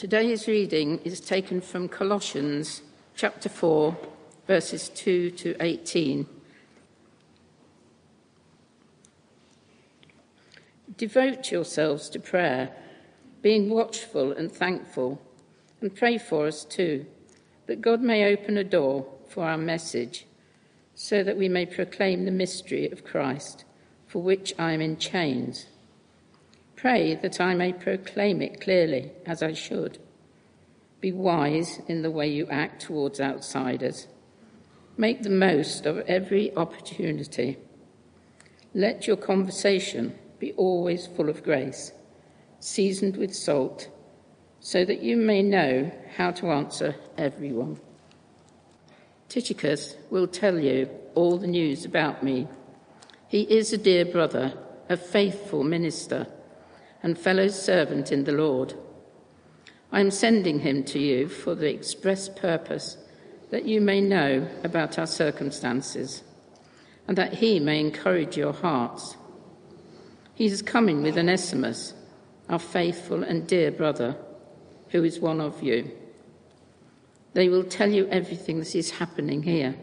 Today's reading is taken from Colossians chapter 4, verses 2 to 18. Devote yourselves to prayer, being watchful and thankful, and pray for us too, that God may open a door for our message, so that we may proclaim the mystery of Christ, for which I am in chains. Pray that I may proclaim it clearly, as I should. Be wise in the way you act towards outsiders. Make the most of every opportunity. Let your conversation be always full of grace, seasoned with salt, so that you may know how to answer everyone. Tychicus will tell you all the news about me. He is a dear brother, a faithful minister, and fellow servant in the Lord. I am sending him to you for the express purpose that you may know about our circumstances, and that he may encourage your hearts. He is coming with Onesimus, our faithful and dear brother, who is one of you. They will tell you everything that is happening here.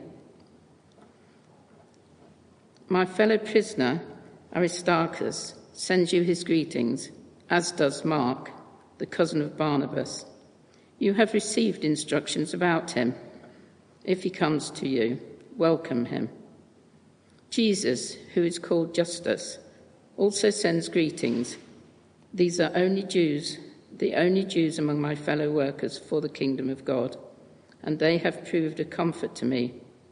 My fellow prisoner, Aristarchus, sends you his greetings, as does Mark, the cousin of Barnabas. You have received instructions about him. If he comes to you, welcome him. Jesus, who is called Justus, also sends greetings. These are the only Jews among my fellow workers for the kingdom of God, and they have proved a comfort to me.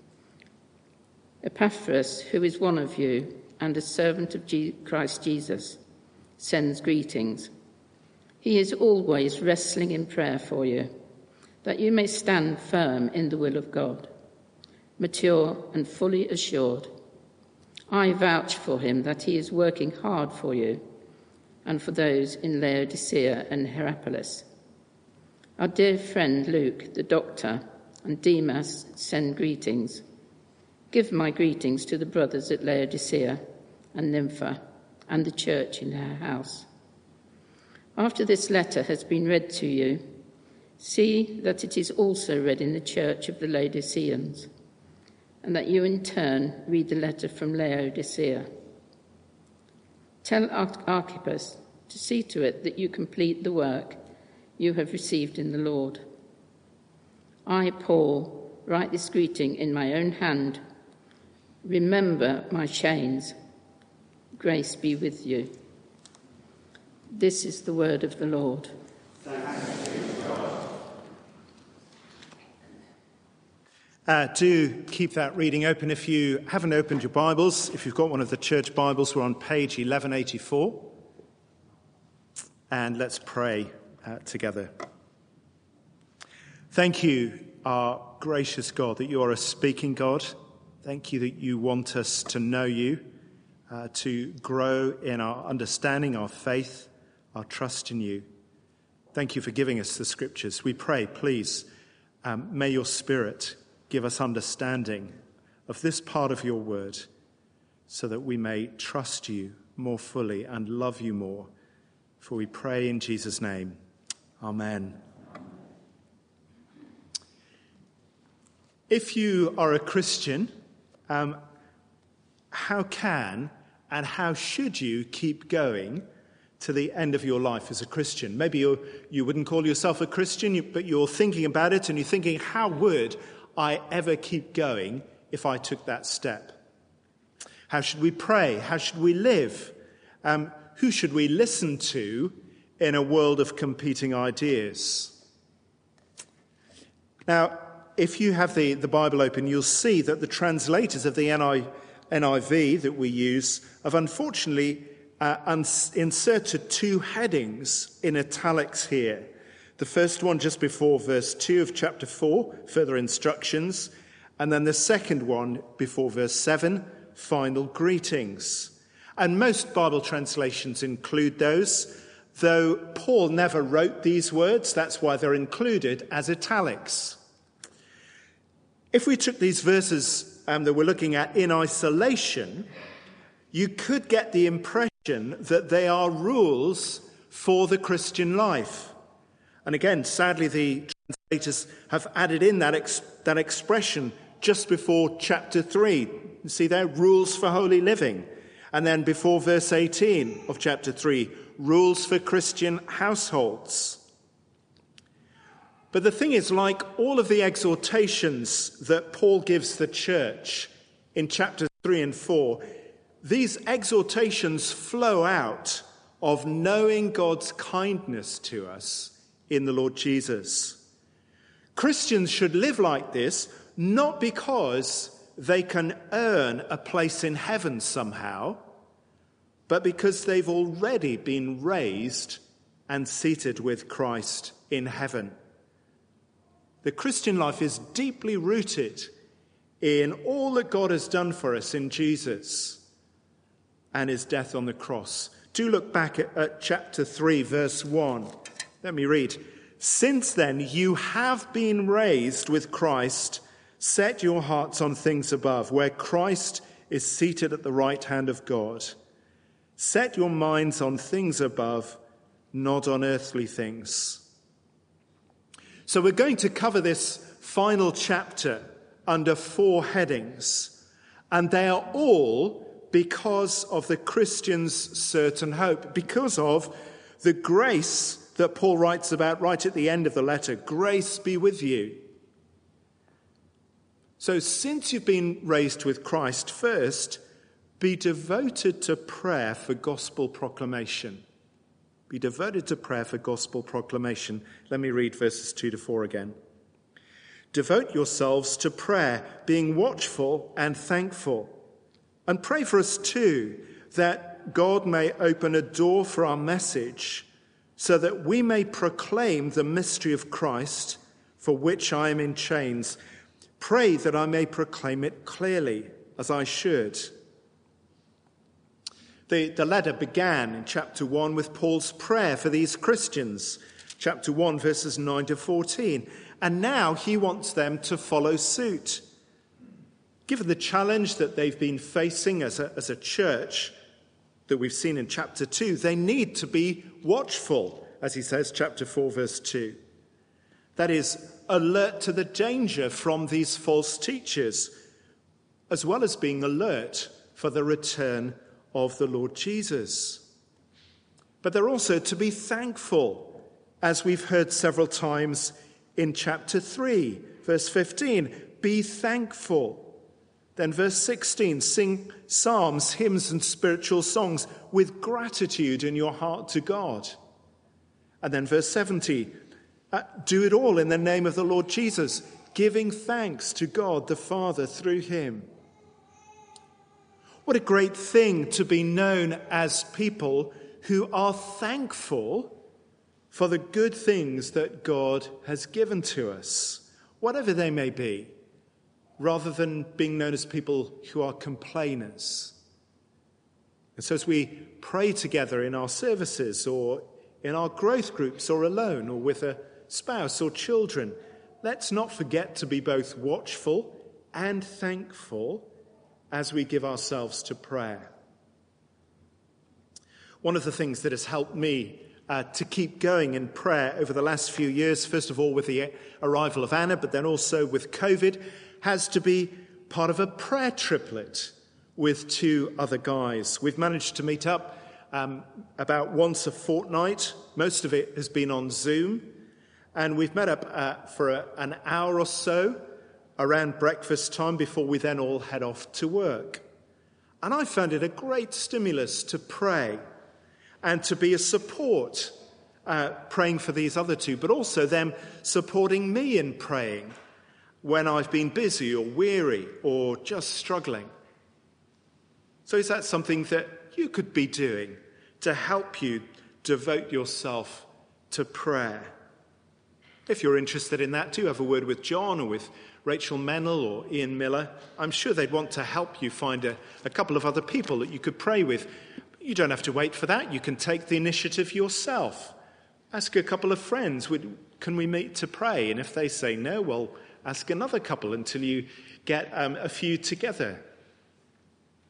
Epaphras, who is one of you and a servant of Christ Jesus, sends greetings. He is always wrestling in prayer for you, that you may stand firm in the will of God, mature and fully assured. I vouch for him that he is working hard for you and for those in Laodicea and Hierapolis. Our dear friend Luke, the doctor, and Demas send greetings. Give my greetings to the brothers at Laodicea and Nympha and the church in her house. After this letter has been read to you, see that it is also read in the church of the Laodiceans, and that you in turn read the letter from Laodicea. Tell Archippus to see to it that you complete the work you have received in the Lord. I, Paul, write this greeting in my own hand. Remember my chains. Grace be with you. This is the word of the Lord. Thanks be to God. Do keep that reading open if you haven't opened your Bibles. If you've got one of the church Bibles, we're on page 1184. And let's pray together. Thank you, our gracious God, that you are a speaking God. Thank you that you want us to know you, to grow in our understanding, our faith, our trust in you. Thank you for giving us the scriptures. We pray, please, may your Spirit give us understanding of this part of your word so that we may trust you more fully and love you more. For we pray in Jesus' name. Amen. If you are a Christian, how can and how should you keep going to the end of your life as a Christian? Maybe you wouldn't call yourself a Christian, but you're thinking about it and you're thinking, how would I ever keep going if I took that step? How should we pray? How should we live? Who should we listen to in a world of competing ideas? Now, if you have the Bible open, you'll see that the translators of the NIV that we use have unfortunately inserted two headings in italics here. The first one just before verse 2 of chapter 4, further instructions, and then the second one before verse 7, final greetings. And most Bible translations include those, though Paul never wrote these words, that's why they're included as italics. If we took these verses that we're looking at in isolation, you could get the impression that they are rules for the Christian life. And again, sadly, the translators have added in that expression just before chapter 3. You see there, rules for holy living. And then before verse 18 of chapter 3, rules for Christian households. But the thing is, like all of the exhortations that Paul gives the church in chapters 3 and 4, these exhortations flow out of knowing God's kindness to us in the Lord Jesus. Christians should live like this, not because they can earn a place in heaven somehow, but because they've already been raised and seated with Christ in heaven. The Christian life is deeply rooted in all that God has done for us in Jesus and his death on the cross. Do look back at chapter 3, verse 1. Let me read. Since then you have been raised with Christ. Set your hearts on things above, where Christ is seated at the right hand of God. Set your minds on things above, not on earthly things. So we're going to cover this final chapter under 4 headings, and they are all because of the Christian's certain hope, because of the grace that Paul writes about right at the end of the letter. Grace be with you. So since you've been raised with Christ, first, be devoted to prayer for gospel proclamation. Be devoted to prayer for gospel proclamation. Let me read verses 2 to 4 again. Devote yourselves to prayer, being watchful and thankful. And pray for us too, that God may open a door for our message, so that we may proclaim the mystery of Christ, for which I am in chains. Pray that I may proclaim it clearly, as I should. The letter began in chapter 1 with Paul's prayer for these Christians, chapter 1, verses 9 to 14. And now he wants them to follow suit. Given the challenge that they've been facing as a church that we've seen in chapter 2, they need to be watchful, as he says, chapter 4, verse 2. That is, alert to the danger from these false teachers, as well as being alert for the return of the Lord Jesus. But they're also to be thankful, as we've heard several times in chapter 3, verse 15. Be thankful. Then verse 16, sing psalms, hymns and spiritual songs with gratitude in your heart to God. And then verse 17, do it all in the name of the Lord Jesus, giving thanks to God the Father through him. What a great thing to be known as people who are thankful for the good things that God has given to us, whatever they may be, rather than being known as people who are complainers. And so as we pray together in our services or in our growth groups or alone or with a spouse or children, let's not forget to be both watchful and thankful as we give ourselves to prayer. One of the things that has helped me to keep going in prayer over the last few years, first of all with the arrival of Anna, but then also with COVID, has to be part of a prayer triplet with 2 other guys. We've managed to meet up about once a fortnight. Most of it has been on Zoom. And we've met up for an hour or so around breakfast time before we then all head off to work. And I found it a great stimulus to pray and to be a support, praying for these other 2, but also them supporting me in praying when I've been busy or weary or just struggling. So is that something that you could be doing to help you devote yourself to prayer? If you're interested in that, do have a word with John or with Rachel Mennell or Ian Miller. I'm sure they'd want to help you find a couple of other people that you could pray with. You don't have to wait for that. You can take the initiative yourself. Ask a couple of friends, can we meet to pray? And if they say no, well, ask another couple until you get a few together.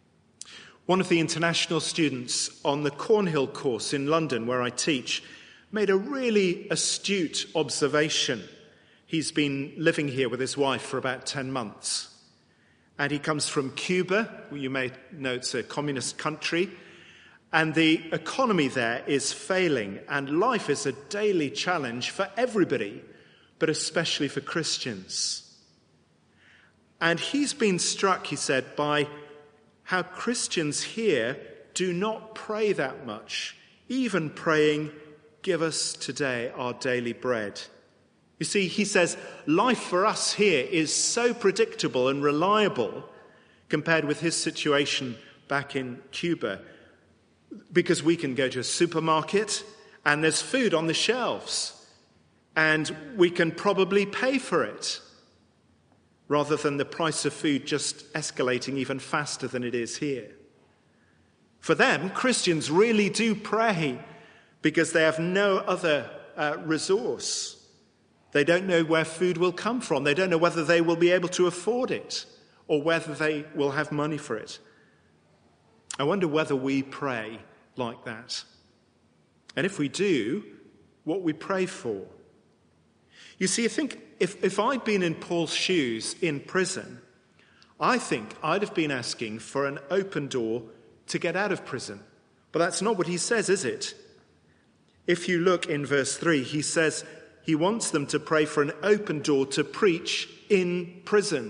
One of the international students on the Cornhill course in London, where I teach, made a really astute observation. He's been living here with his wife for about 10 months. And he comes from Cuba. You may know it's a communist country. And the economy there is failing. And life is a daily challenge for everybody, but especially for Christians. And he's been struck, he said, by how Christians here do not pray that much, even praying, "Give us today our daily bread." You see, he says, life for us here is so predictable and reliable compared with his situation back in Cuba, because we can go to a supermarket and there's food on the shelves and we can probably pay for it, rather than the price of food just escalating even faster than it is here. For them, Christians really do pray because they have no other resource. They don't know where food will come from. They don't know whether they will be able to afford it or whether they will have money for it. I wonder whether we pray like that. And if we do, what we pray for. You see, I think if I'd been in Paul's shoes in prison, I think I'd have been asking for an open door to get out of prison. But that's not what he says, is it? If you look in verse 3, he says he wants them to pray for an open door to preach in prison.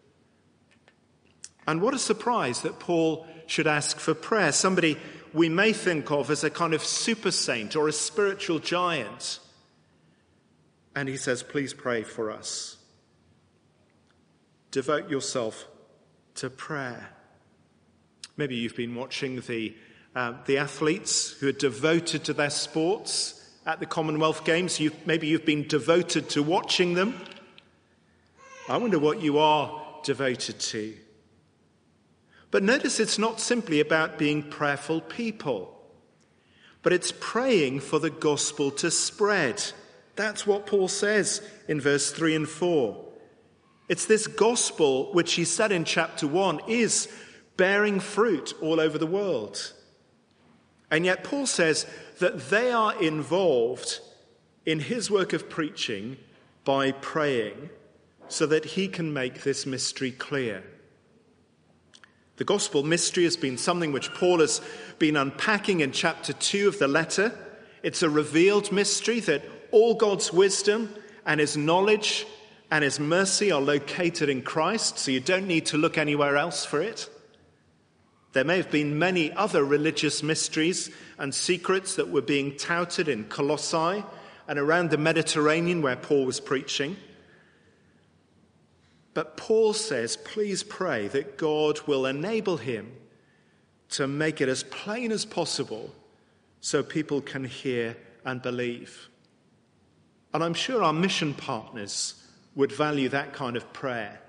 And what a surprise that Paul should ask for prayer. Somebody we may think of as a kind of super saint or a spiritual giant. And he says, please pray for us. Devote yourself to prayer. Maybe you've been watching the athletes who are devoted to their sports at the Commonwealth Games. Maybe you've been devoted to watching them. I wonder what you are devoted to. But notice it's not simply about being prayerful people, but it's praying for the gospel to spread. That's what Paul says in verse 3 and 4. It's this gospel which he said in chapter 1 is bearing fruit all over the world. And yet Paul says that they are involved in his work of preaching by praying so that he can make this mystery clear. The gospel mystery has been something which Paul has been unpacking in chapter 2 of the letter. It's a revealed mystery that all God's wisdom and his knowledge and his mercy are located in Christ, so you don't need to look anywhere else for it. There may have been many other religious mysteries and secrets that were being touted in Colossae and around the Mediterranean where Paul was preaching. But Paul says, please pray that God will enable him to make it as plain as possible so people can hear and believe. And I'm sure our mission partners would value that kind of prayer.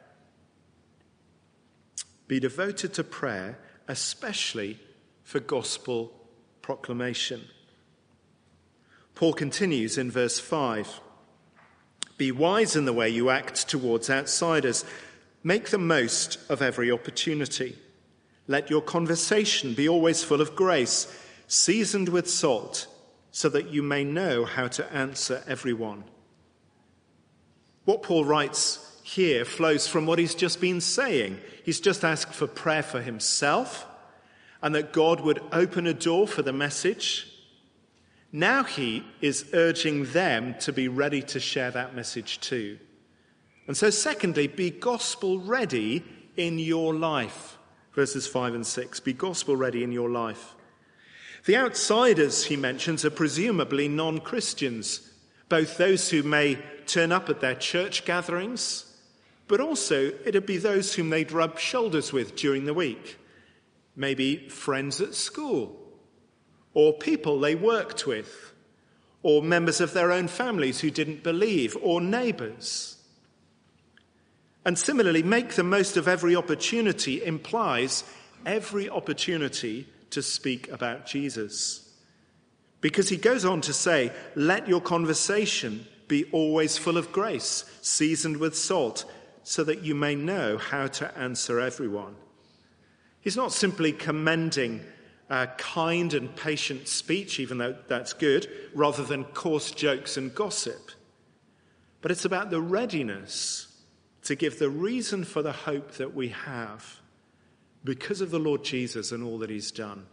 Be devoted to prayer, especially for gospel proclamation. Paul continues in verse 5. Be wise in the way you act towards outsiders. Make the most of every opportunity. Let your conversation be always full of grace, seasoned with salt, so that you may know how to answer everyone. What Paul writes here flows from what he's just been saying. He's just asked for prayer for himself and that God would open a door for the message. Now he is urging them to be ready to share that message too. And so secondly, be gospel ready in your life. Verses 5 and 6, be gospel ready in your life. The outsiders, he mentions, are presumably non-Christians, both those who may turn up at their church gatherings, but also it'd be those whom they'd rub shoulders with during the week. Maybe friends at school, or people they worked with, or members of their own families who didn't believe, or neighbours. And similarly, make the most of every opportunity implies every opportunity to speak about Jesus. Because he goes on to say, let your conversation be always full of grace, seasoned with salt, so that you may know how to answer everyone. He's not simply commending kind and patient speech, even though that's good, rather than coarse jokes and gossip. But it's about the readiness to give the reason for the hope that we have because of the Lord Jesus and all that he's done.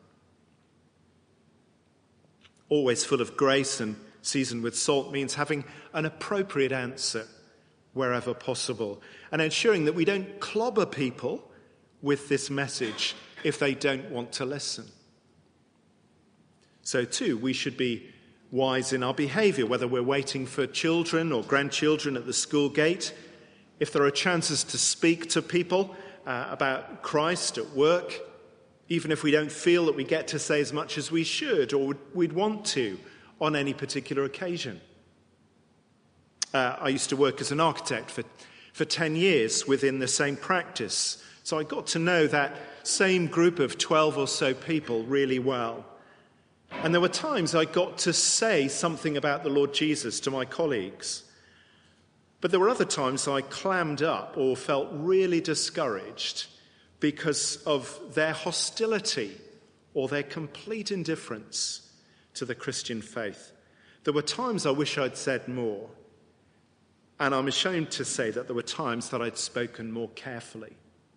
Always full of grace and seasoned with salt means having an appropriate answer wherever possible, and ensuring that we don't clobber people with this message if they don't want to listen. So too, we should be wise in our behaviour, whether we're waiting for children or grandchildren at the school gate. If there are chances to speak to people about Christ at work, even if we don't feel that we get to say as much as we should or we'd want to on any particular occasion. I used to work as an architect for 10 years within the same practice, so I got to know that same group of 12 or so people really well. And there were times I got to say something about the Lord Jesus to my colleagues. But there were other times I clammed up or felt really discouraged because of their hostility or their complete indifference to the Christian faith. There were times I wish I'd said more. And I'm ashamed to say that there were times that I'd spoken more carefully.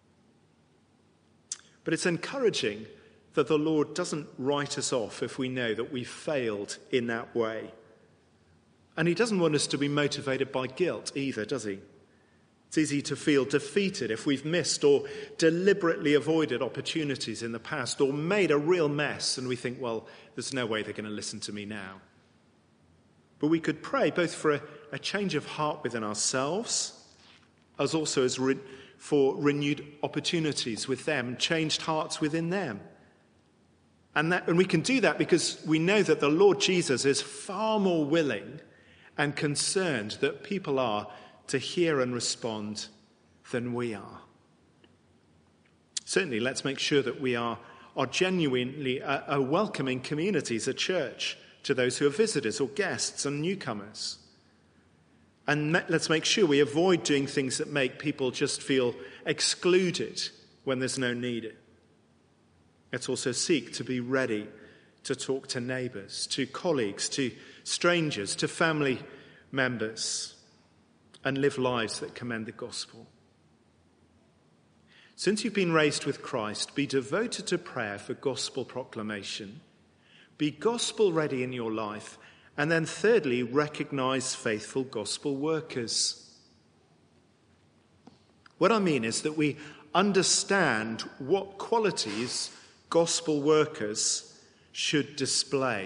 But it's encouraging that the Lord doesn't write us off if we know that we failed in that way. And he doesn't want us to be motivated by guilt either, does he? It's easy to feel defeated if we've missed or deliberately avoided opportunities in the past or made a real mess and we think, well, there's no way they're going to listen to me now. But we could pray both for a change of heart within ourselves, as also as for renewed opportunities with them, changed hearts within them. And we can do that because we know that the Lord Jesus is far more willing and concerned that people are to hear and respond than we are. Certainly, let's make sure that we are genuinely a welcoming community as a church to those who are visitors or guests and newcomers. And let's make sure we avoid doing things that make people just feel excluded when there's no need. Let's also seek to be ready to talk to neighbours, to colleagues, to strangers, to family members, and live lives that commend the gospel. Since you've been raised with Christ, be devoted to prayer for gospel proclamation. Be gospel ready in your life. And then thirdly, recognise faithful gospel workers. What I mean is that we understand what qualities gospel workers should display,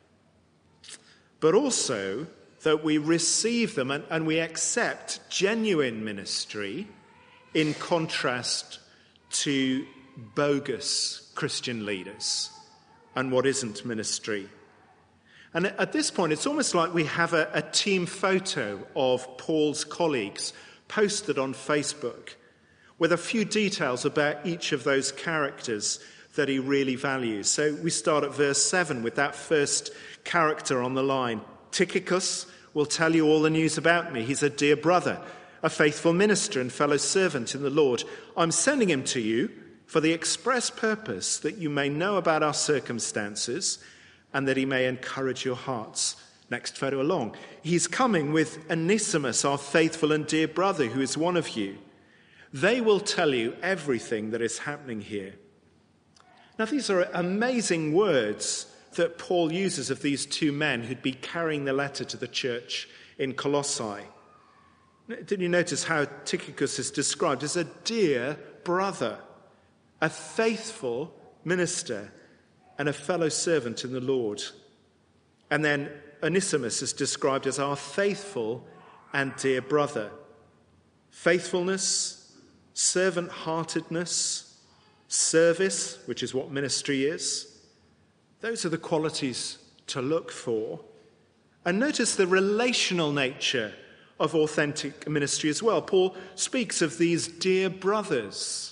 but also that we receive them and we accept genuine ministry in contrast to bogus Christian leaders and what isn't ministry. And at this point, it's almost like we have a team photo of Paul's colleagues posted on Facebook with a few details about each of those characters that he really values. So we start at verse 7 with that first character on the line. Tychicus will tell you all the news about me. He's a dear brother, a faithful minister and fellow servant in the Lord. I'm sending him to you for the express purpose that you may know about our circumstances and that he may encourage your hearts. Next photo along. He's coming with Onesimus, our faithful and dear brother, who is one of you. They will tell you everything that is happening here. Now, these are amazing words that Paul uses of these two men who'd be carrying the letter to the church in Colossae. Did you notice how Tychicus is described as a dear brother, a faithful minister, and a fellow servant in the Lord? And then Onesimus is described as our faithful and dear brother. Faithfulness, servant-heartedness, service, which is what ministry is. Those are the qualities to look for. And notice the relational nature of authentic ministry as well. Paul speaks of these dear brothers.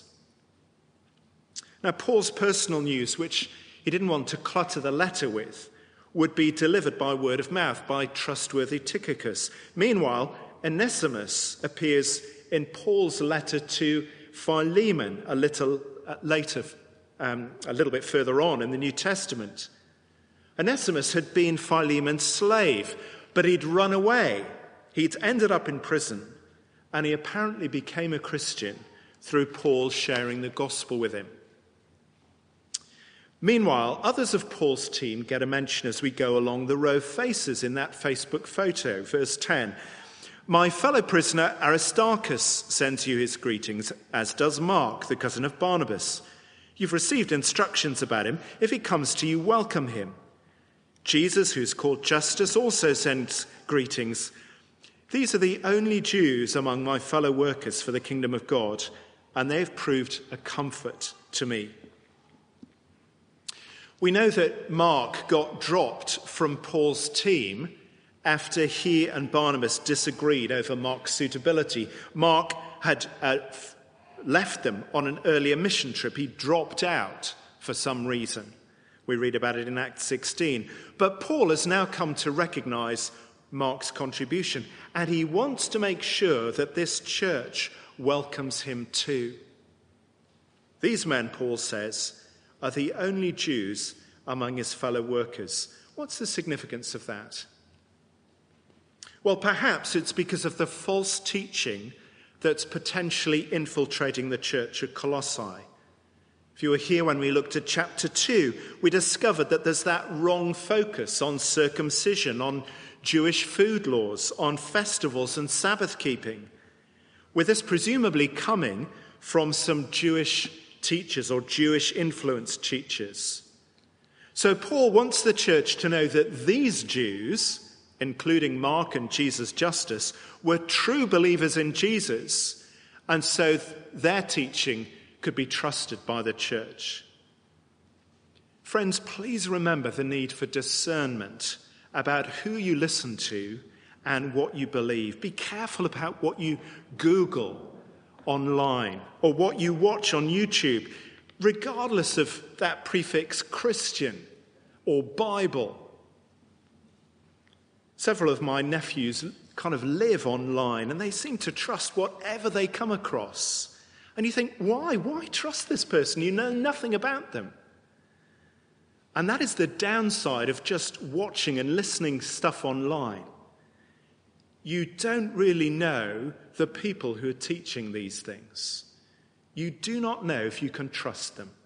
Now, Paul's personal news, which he didn't want to clutter the letter with, would be delivered by word of mouth by trustworthy Tychicus. Meanwhile, Onesimus appears in Paul's letter to Philemon a little later a little bit further on in the New Testament. Onesimus had been Philemon's slave, but he'd run away. He'd ended up in prison, and he apparently became a Christian through Paul sharing the gospel with him. Meanwhile, others of Paul's team get a mention as we go along the row of faces in that Facebook photo. Verse 10, "My fellow prisoner Aristarchus sends you his greetings, as does Mark, the cousin of Barnabas. You've received instructions about him. If he comes to you, welcome him. Jesus, who's called Justus, also sends greetings. These are the only Jews among my fellow workers for the kingdom of God, and they've proved a comfort to me." We know that Mark got dropped from Paul's team after he and Barnabas disagreed over Mark's suitability. Mark had left them on an earlier mission trip. He dropped out for some reason. We read about it in Acts 16. But Paul has now come to recognize Mark's contribution, and he wants to make sure that this church welcomes him too. These men, Paul says, are the only Jews among his fellow workers. What's the significance of that? Well, perhaps it's because of the false teaching that's potentially infiltrating the church at Colossae. If you were here when we looked at chapter 2, we discovered that there's that wrong focus on circumcision, on Jewish food laws, on festivals and Sabbath keeping, with this presumably coming from some Jewish teachers or Jewish influenced teachers. So Paul wants the church to know that these Jews, including Mark and Jesus Justus, were true believers in Jesus, and so their teaching could be trusted by the church. Friends, please remember the need for discernment about who you listen to and what you believe. Be careful about what you Google online or what you watch on YouTube, regardless of that prefix Christian or Bible. Several of my nephews kind of live online, and they seem to trust whatever they come across. And you think, why? Why trust this person? You know nothing about them. And that is the downside of just watching and listening stuff online. You don't really know the people who are teaching these things. You do not know if you can trust them.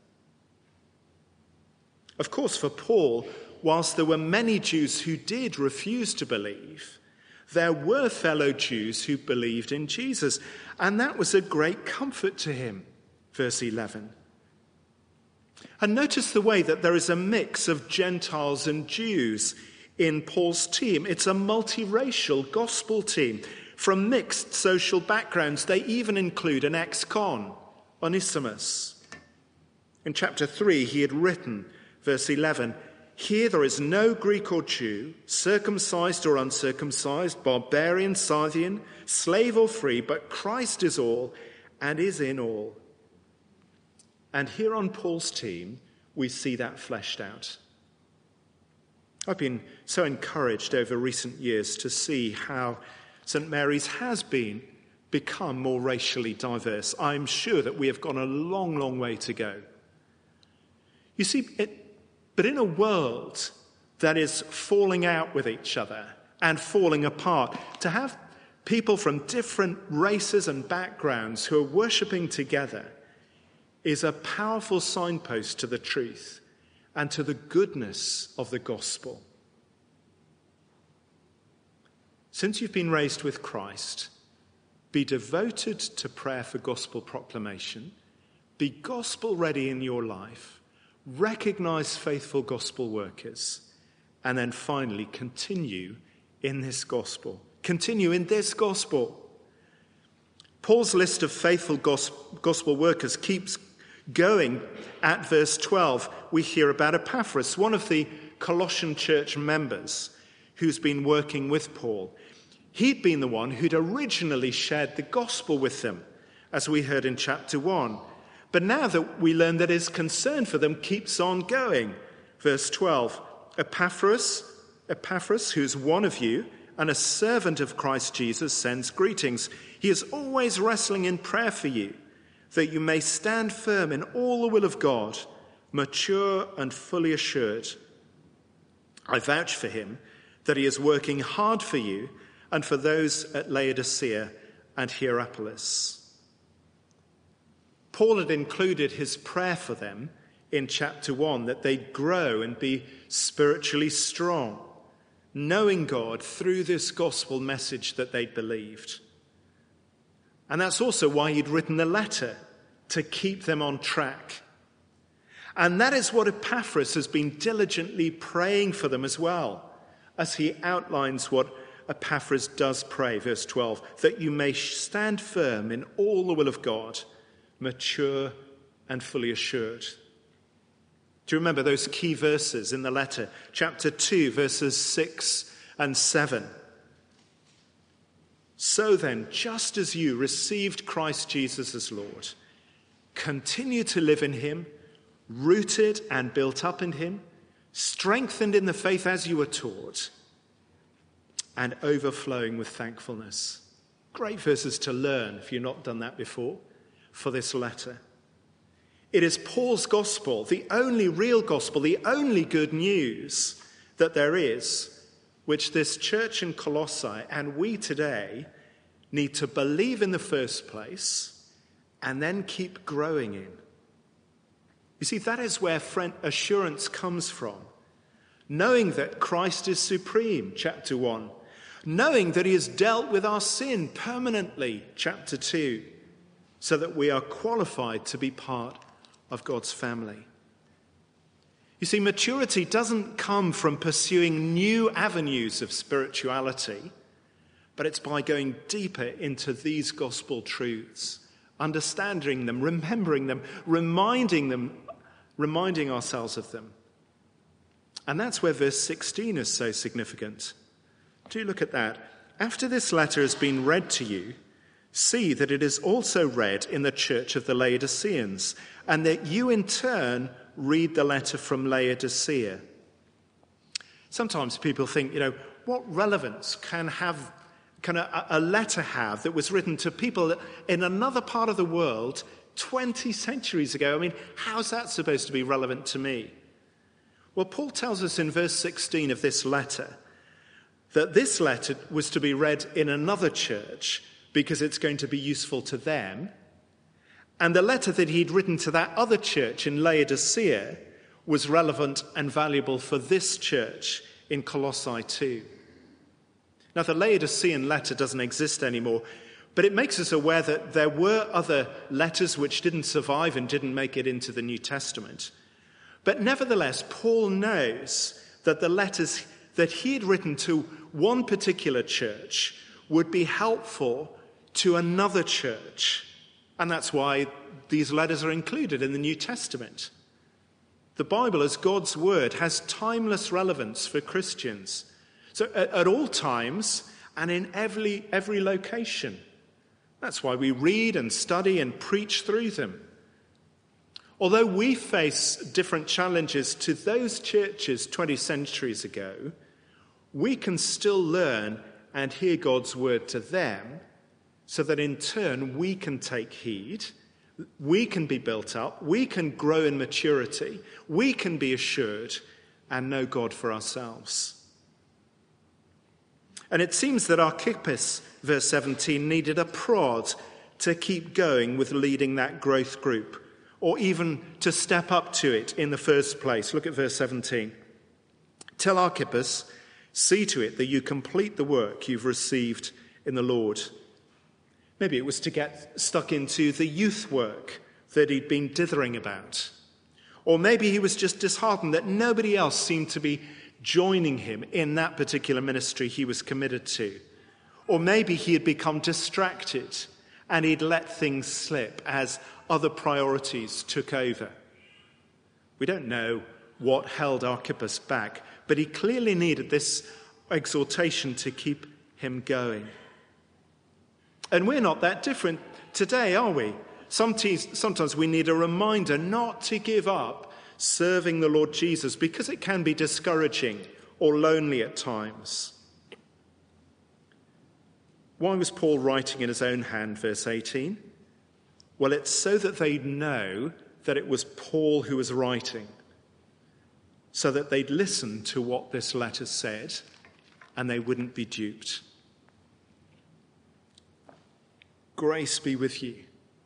Of course, for Paul, whilst there were many Jews who did refuse to believe, there were fellow Jews who believed in Jesus, and that was a great comfort to him. Verse 11. And notice the way that there is a mix of Gentiles and Jews in Paul's team. It's a multiracial gospel team from mixed social backgrounds. They even include an ex-con, Onesimus. In chapter 3, he had written, verse 11, "Here there is no Greek or Jew, circumcised or uncircumcised, barbarian, Scythian, slave or free, but Christ is all and is in all." And here on Paul's team, we see that fleshed out. I've been so encouraged over recent years to see how St. Mary's has become more racially diverse. I'm sure that we have gone a long, long way to go. You see, but in a world that is falling out with each other and falling apart, to have people from different races and backgrounds who are worshipping together is a powerful signpost to the truth and to the goodness of the gospel. Since you've been raised with Christ, be devoted to prayer for gospel proclamation, be gospel ready in your life, recognize faithful gospel workers, and then finally continue in this gospel. Continue in this gospel. Paul's list of faithful gospel workers keeps going. At verse 12, we hear about Epaphras, one of the Colossian church members who's been working with Paul. He'd been the one who'd originally shared the gospel with them, as we heard in chapter 1. But now that we learn that his concern for them keeps on going. Verse 12, Epaphras, who's one of you and a servant of Christ Jesus, sends greetings. He is always wrestling in prayer for you, that you may stand firm in all the will of God mature and fully assured. I vouch for him that he is working hard for you and for those at Laodicea and Hierapolis. Paul had included his prayer for them in chapter 1, that they'd grow and be spiritually strong, knowing God through this gospel message that they'd believed. And that's also why he'd written the letter, to keep them on track. And that is what Epaphras has been diligently praying for them as well, as he outlines what Epaphras does pray, verse 12, that you may stand firm in all the will of God, mature and fully assured. Do you remember those key verses in the letter? Chapter 2, verses 6 and 7. So then, just as you received Christ Jesus as Lord, continue to live in him, rooted and built up in him, strengthened in the faith as you were taught, and overflowing with thankfulness. Great verses to learn, if you've not done that before, for this letter. It is Paul's gospel, the only real gospel, the only good news that there is, which this church in Colossae and we today need to believe in the first place and then keep growing in. You see, that is where assurance comes from. Knowing that Christ is supreme, chapter 1. Knowing that he has dealt with our sin permanently, chapter 2, so that we are qualified to be part of God's family. You see, maturity doesn't come from pursuing new avenues of spirituality, but it's by going deeper into these gospel truths, understanding them, remembering them, reminding ourselves of them. And that's where verse 16 is so significant. Do look at that. After this letter has been read to you, see that it is also read in the church of the Laodiceans, and that you in turn read the letter from Laodicea. Sometimes people think, what relevance can a letter have that was written to people in another part of the world 20 centuries ago? I mean, how's that supposed to be relevant to me? Well, Paul tells us in verse 16 of this letter that this letter was to be read in another church because it's going to be useful to them. And the letter that he'd written to that other church in Laodicea was relevant and valuable for this church in Colossae too. Now, the Laodicean letter doesn't exist anymore, but it makes us aware that there were other letters which didn't survive and didn't make it into the New Testament. But nevertheless, Paul knows that the letters that he had written to one particular church would be helpful to another church. And that's why these letters are included in the New Testament. The Bible, as God's word, has timeless relevance for Christians. So at all times and in every location. That's why we read and study and preach through them. Although we face different challenges to those churches 20 centuries ago, we can still learn and hear God's word to them, so that in turn we can take heed, we can be built up, we can grow in maturity, we can be assured and know God for ourselves. And it seems that Archippus, verse 17, needed a prod to keep going with leading that growth group, or even to step up to it in the first place. Look at verse 17. Tell Archippus, see to it that you complete the work you've received in the Lord. Maybe it was to get stuck into the youth work that he'd been dithering about. Or maybe he was just disheartened that nobody else seemed to be joining him in that particular ministry he was committed to. Or maybe he had become distracted and he'd let things slip as other priorities took over. We don't know what held Archippus back, but he clearly needed this exhortation to keep him going. And we're not that different today, are we? Sometimes we need a reminder not to give up serving the Lord Jesus, because it can be discouraging or lonely at times. Why was Paul writing in his own hand, verse 18? Well, it's so that they'd know that it was Paul who was writing, so that they'd listen to what this letter said and they wouldn't be duped. Grace be with you.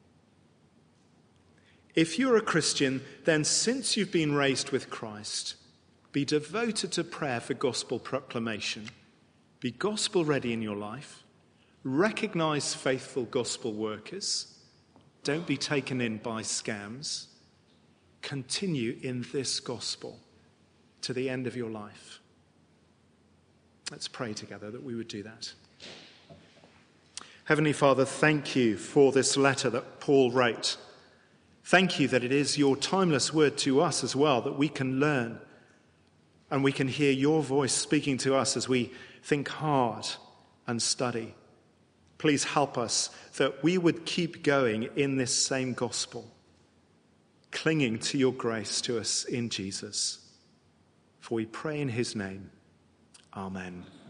If you're a Christian, then since you've been raised with Christ, be devoted to prayer for gospel proclamation. Be gospel ready in your life. Recognize faithful gospel workers. Don't be taken in by scams. Continue in this gospel to the end of your life. Let's pray together that we would do that. Heavenly Father, thank you for this letter that Paul wrote. Thank you that it is your timeless word to us as well, that we can learn and we can hear your voice speaking to us as we think hard and study. Please help us that we would keep going in this same gospel, clinging to your grace to us in Jesus. For we pray in his name. Amen.